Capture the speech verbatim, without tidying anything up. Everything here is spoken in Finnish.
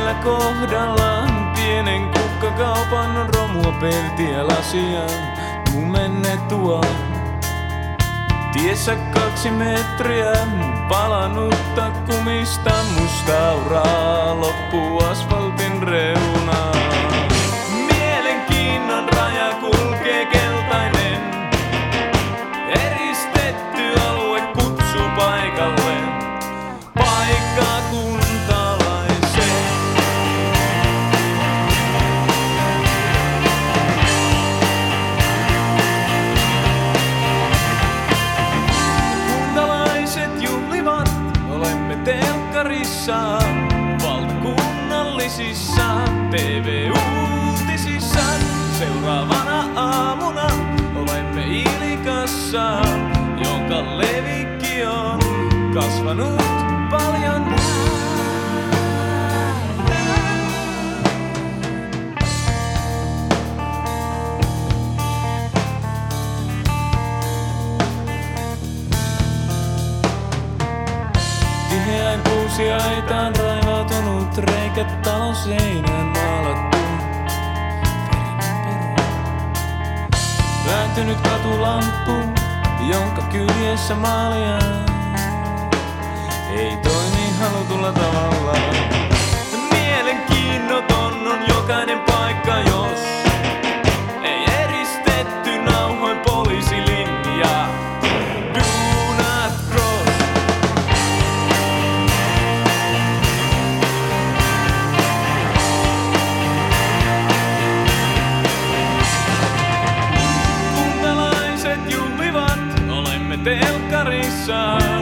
tiellä kohdallaan pienen kukkakaupan romua, peltiä, lasia, tumennettua. Tiessä kaksi metriä palannutta kumista, mustauraa loppuu asfaltin reunaa. Mielenkiinnon raja kulkee keltainen, eristetty alue kutsuu paikalle, paikkaa kuntalaisen. Kuntalaiset juhlivat, olemme telkkarissa, valtakunnallisissa T V-uutisissa. Seuraavana aamuna olemme Ilikassa, jonka levikki on kasvanut paljon. Tiheään kuusiaitaan raivautunut reikä talon seinään maalattu. Vääntynyt katulamppu, jonka kyljessä maalia ei toimi halutulla tavalla. Mielenkiinnoton on jokainen paikka, jos ei eristetty nauhoin poliisilinja. Do not cross. Telkkarissa